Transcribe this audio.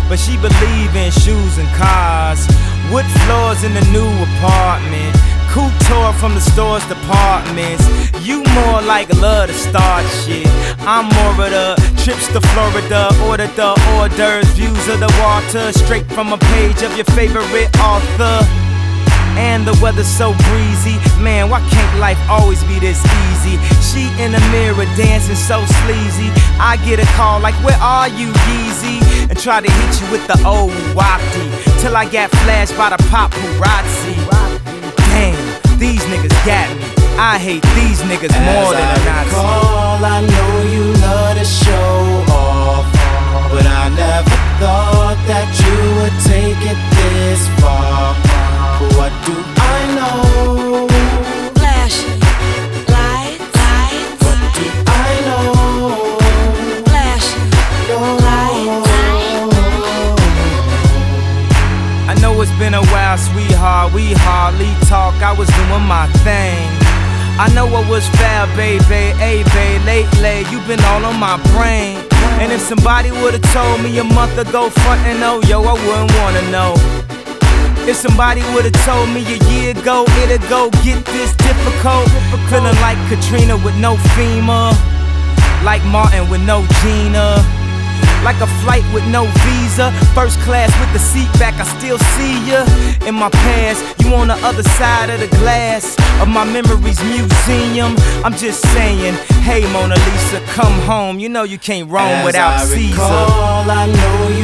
but she believe in shoes and cars. Wood floors in the new apartment, couture from the store's departments. You more like love to start shit. I'm more of the trips to Florida, order the hors d'oeuvres, views of the water, straight from a page of your favorite author. And the weather's so breezy, man, why can't life always be this easy? She in the mirror dancing so sleazy. I get a call like, where are you, Yeezy? And try to hit you with the old wafty, till I got flashed by the paparazzi. Damn, these niggas got me. I hate these niggas more than a Nazi. I know you love to show off, but I never thought that you would take it this far. What do I know? Flashing lights. What do I know? Flashing lights. I know it's been a while, sweetheart, we hardly talk. I was doing my thing. I know I was foul, baby, hey, babe, lately you been all on my brain. And if somebody would've told me a month ago, front and oh, yo, I wouldn't wanna know. If somebody would've told me a year ago, it'd go get this difficult. Feeling like Katrina with no FEMA, like Martin with no Gina, like a flight with no visa, first class with the seat back, I still see ya. In my past, you on the other side of the glass of my memories museum. I'm just saying, hey Mona Lisa, come home. You know you can't roam without Caesar. I know